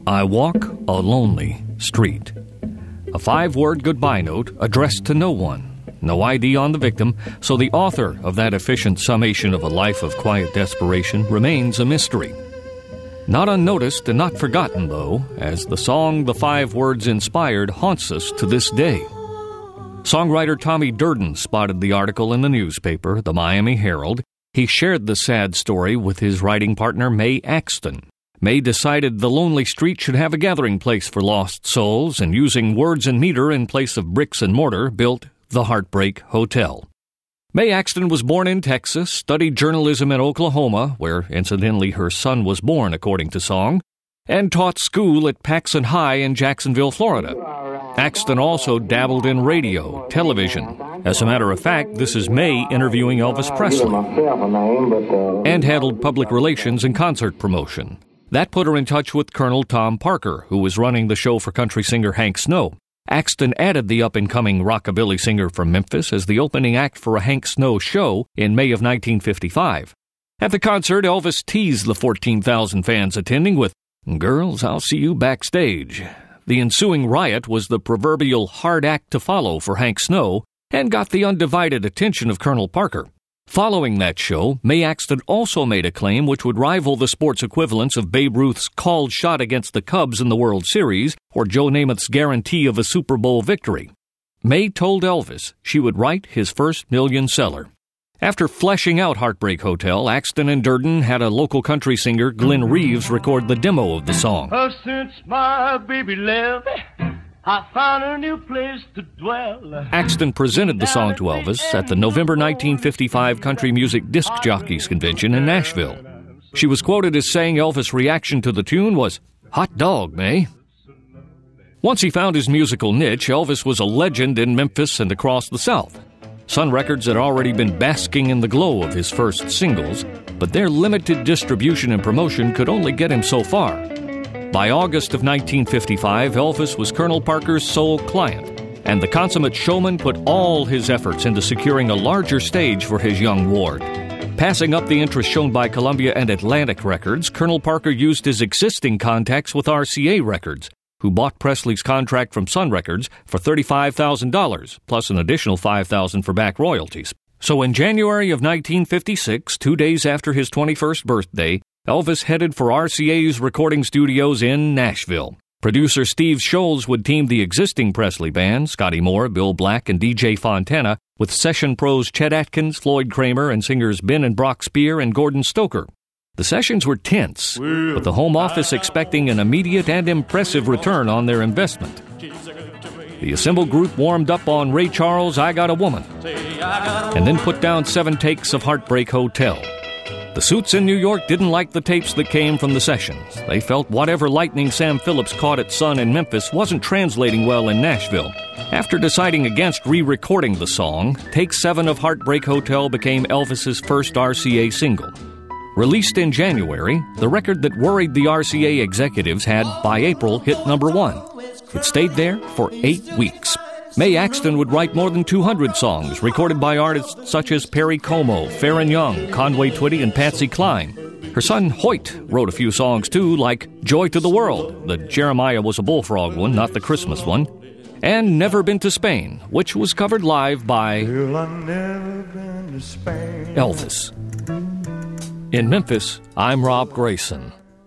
I walk a lonely street. A 5-word goodbye note addressed to no one. No ID on the victim, so the author of that efficient summation of a life of quiet desperation remains a mystery. Not unnoticed and not forgotten, though, as the song the 5 words inspired haunts us to this day. Songwriter Tommy Durden spotted the article in the newspaper, the Miami Herald. He shared the sad story with his writing partner, Mae Axton. Mae decided the lonely street should have a gathering place for lost souls, and using words and meter in place of bricks and mortar, built the Heartbreak Hotel. Mae Axton was born in Texas, studied journalism in Oklahoma, where, incidentally, her son was born, according to song, and taught school at Paxson High in Jacksonville, Florida. Axton also dabbled in radio, television. As a matter of fact, this is Mae interviewing Elvis Presley, and handled public relations and concert promotion. That put her in touch with Colonel Tom Parker, who was running the show for country singer Hank Snow. Axton added the up-and-coming rockabilly singer from Memphis as the opening act for a Hank Snow show in May of 1955. At the concert, Elvis teased the 14,000 fans attending with, "Girls, I'll see you backstage." The ensuing riot was the proverbial hard act to follow for Hank Snow and got the undivided attention of Colonel Parker. Following that show, Mae Axton also made a claim which would rival the sports equivalents of Babe Ruth's called shot against the Cubs in the World Series or Joe Namath's guarantee of a Super Bowl victory. Mae told Elvis she would write his first million seller. After fleshing out Heartbreak Hotel, Axton and Durden had a local country singer, Glenn Reeves, record the demo of the song. Since my baby left, I found a new place to dwell. Axton presented the song to Elvis at the November 1955 Country Music Disc Jockeys Convention in Nashville. She was quoted as saying Elvis' reaction to the tune was, "Hot dog, Mae." Once he found his musical niche, Elvis was a legend in Memphis and across the South. Sun Records had already been basking in the glow of his first singles, but their limited distribution and promotion could only get him so far. By August of 1955, Elvis was Colonel Parker's sole client, and the consummate showman put all his efforts into securing a larger stage for his young ward. Passing up the interest shown by Columbia and Atlantic Records, Colonel Parker used his existing contacts with RCA Records, who bought Presley's contract from Sun Records for $35,000, plus an additional $5,000 for back royalties. So in January of 1956, 2 days after his 21st birthday, Elvis headed for RCA's recording studios in Nashville. Producer Steve Scholz would team the existing Presley band, Scotty Moore, Bill Black, and DJ Fontana, with session pros Chet Atkins, Floyd Kramer, and singers Ben and Brock Spear and Gordon Stoker. The sessions were tense, with the home office expecting an immediate and impressive return on their investment. The assembled group warmed up on Ray Charles' I Got a Woman, and then put down 7 takes of Heartbreak Hotel. The suits in New York didn't like the tapes that came from the sessions. They felt whatever lightning Sam Phillips caught at Sun in Memphis wasn't translating well in Nashville. After deciding against re-recording the song, Take 7 of Heartbreak Hotel became Elvis's first RCA single. Released in January, the record that worried the RCA executives had, by April, hit number 1. It stayed there for 8 weeks. Mae Axton would write more than 200 songs, recorded by artists such as Perry Como, Farron Young, Conway Twitty, and Patsy Cline. Her son Hoyt wrote a few songs too, like Joy to the World, the Jeremiah Was a Bullfrog one, not the Christmas one, and Never Been to Spain, which was covered live by Elvis. In Memphis, I'm Rob Grayson.